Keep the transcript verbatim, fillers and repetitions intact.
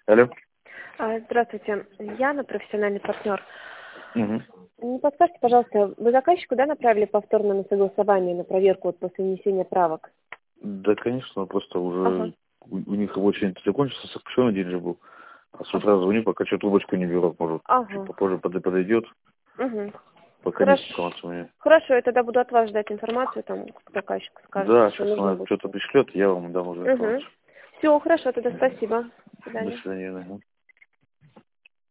Алло. А, Здравствуйте, Яна, профессиональный партнер. Угу. Не подскажите, пожалуйста, вы заказчику, да, направили повторно на согласование, на проверку вот после внесения правок? Да, конечно, просто Ага. уже у, у них рабочий день закончился, сокращенный день же был. А с Ага. утра звоню, пока что трубочку не берут, может, чуть Ага. попозже под- подойдет, Угу. пока нет Хорошо. информации у меня. Хорошо, я тогда буду от вас ждать информацию, там заказчик скажет, Да, что сейчас нужно она будет. что-то пришлет, я вам дам уже Угу. информацию. Все, хорошо, тогда Мгм. спасибо. До До свидания. свидания. Ага.